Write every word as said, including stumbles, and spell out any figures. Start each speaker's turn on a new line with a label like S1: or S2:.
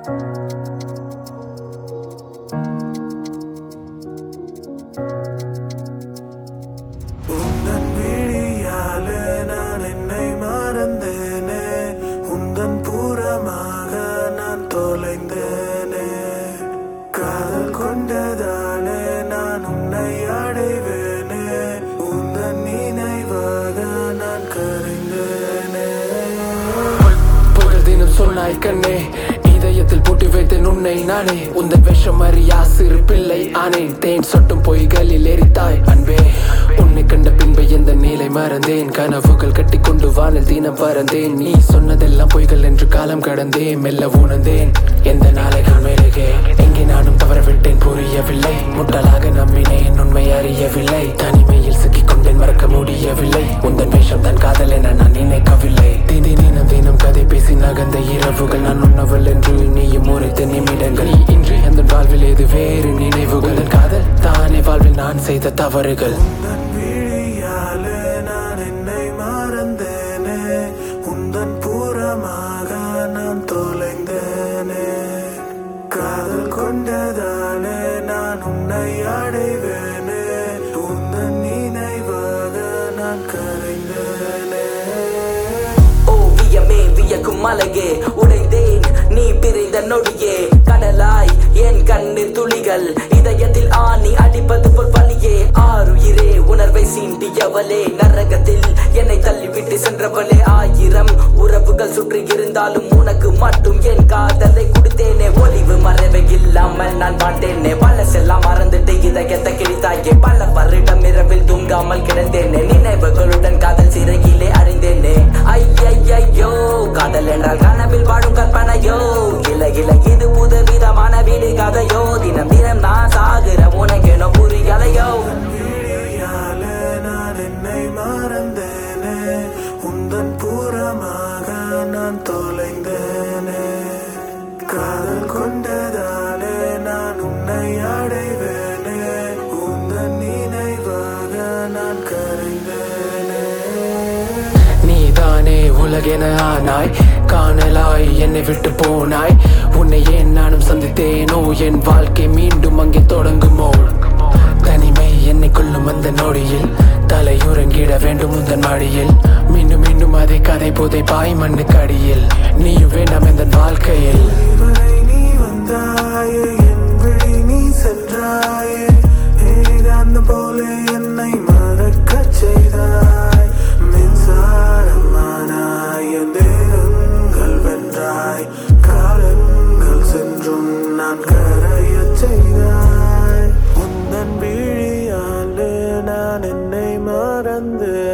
S1: உந்தன் விழியாலே நான் என்னை மறந்தேனே, உந்தன் புறமாக நான் தொலைந்தேனே. காதல் கொண்டதாலே நான் உன்னை அடைவேனே, உந்தன் நினைவாக நான் கரைந்தேனே.
S2: புகழ் தினம் சொன்னாய் கண்ணே, இதயத்தில் பூட்டி வைத்தேன் உன்னை நானே. உந்தன் விஷம் அறியா சிறு பிள்ளை ஆனேன். தேன் சொட்டும் பொய்களில் எரித்தாய் அன்பே. உன்னை கண்ட பின்பு எந்த நீலை மறந்தேன். கனவுகள் கட்டி கொண்டு வானில் தினம் பறந்தேன். நீ சொன்னதெல்லாம் பொய்கள் என்று காலம் கடந்தேன். மெல்ல உணர்ந்தேன் எந்த நாளைகள் மேலே எங்கே நானும் தவறவிட்டேன் புரியவில்லை. முட்டலாக நம்பினேன் உண்மை அறியவில்லை. தனிமையில் சிக்கிக் கொண்டேன் மறக்க முடியவில்லை. உந்தன் வேஷம் தான் காதல் என நான் நினைக்கவில்லை. தினம் தினம் தினம் கதை பேசி நகர்ந்த இரவுகள் நான் உண்ணவள் என்று நீயும் முறைத்த நிமிடங்கள். நீ இன்றி அந்த வாழ்வில் ஏது வேறு நினைவுகள். காதல் தானே வாழ்வில் நான் செய்த தவறுகள்.
S1: உந்தன் விழியாலே நான் என்னை மறந்தேனே, உந்தன் புறமாக நான் தொலைந்தேனே. காதல் கொண்டதாலே நான் உன்னை அடைவேனே, உந்தன் நினைவாக நான் கரைந்தேனே.
S3: ஓவியமே வியக்கும் மலையே உடைந்தேன் நீ பிரிந்த நொடியே. கடலாய் என் கண்ணீர் துளிகள் இதயத்தில் ஆணி அடிப்பது போல் வலியே. ஆறுயிரே உணர்வை சீண்டியவளே, நரகத்தில் என்னை தள்ளிவிட்டு சென்றவளே. ஆயிரம் உறவுகள் சுற்றி இருந்தாலும் உனக்கு மட்டும் என் காதலை கொடுத்தேனே. ஒளிவு மறைவு இல்லாமல் நான் வாழ்ந்தேனே. பழசெல்லாம் மறந்துட்டு இதயத்தை கிழித்தாயே. பல வருடம் இரவில் தூங்காமல் கிடந்தேனே. நினைவுகளுடன் காதல் சிறையிலே அறிந்தேனே. ஐயையோ காதல் என்றால் கனவில் வாழும் கற்பனையோ. இல இல இது புது விதமான வீடு கதையோ. தினம் தினம் நான் சாகுற உனக்கேனோ புரியலையோ.
S1: விழியாலே நான் என்னை மறந்தேனே, உந்தன் புறமாக நான் தொலைந்தேனே. காதல் கொண்டதாலே நான் உன்னை அடைவேனே, உந்தன் நினைவாக நான் கரைந்தேனே.
S2: நீதானே உலகென ஆனாய், காணலாய் என்னை விட்டு போனாய். உன்னை ஏன் நானும் சந்தித்தேனோ, என் வாழ்க்கை மீண்டும் அங்கே தொடங்குமோ. தனிமை என்னை கொள்ளும் அந்த நொடியில் தலையுறங்கிட வேண்டும் உந்தன் மடியில். மீண்டும் மீண்டும் அதே கதை போதை பாய் மண்ணுக்கு அடியில். நீயும் வேண்டாம் எந்த வாழ்க்கையில்.
S1: இதுவரை நீ வந்தாயே, என் விழி நீ சென்றாயே. ஏகாந்தம் போல என்னை மறக்கச் செய்தாய். மின்சாரமானாய் என் தேகங்கள் வென்றாய். காலங்கள் சென்றும் நான் கரையச் செய்தாய். உந்தன் விழியாலே நான் என்னை மறந்தேன்.